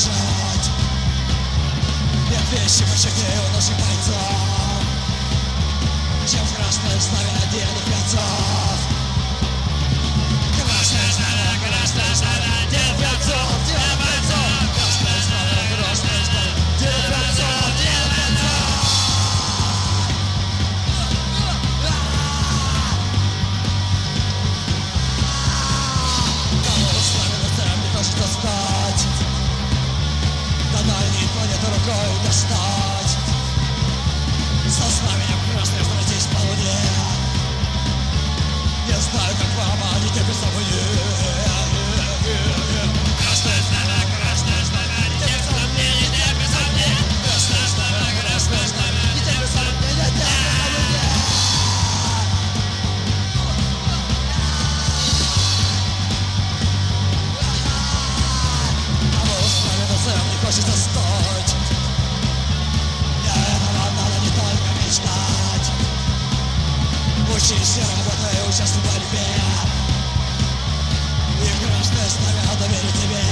дышать. Нет вещи мощнее у наших бойцов, чем красное знамя отдельных концов. Красное знамя отдельных концов, отдельных концов. Красное знамя отдельных концов, отдельных концов. Кого с нами на цель не хочется стать, до дальней планеты рукой достать. Со знаменем красных пройтись по луне. Не знаю, как вам, а не терпится мне. Красное знамя, не терпится мне, не терпится мне. Красное знамя, не терпится мне, не терпится мне. А мы с нами на цель не хочется стать. Надо не только мечтать. Учись и работай, участвуй в борьбе. И красное знамя доверю тебе.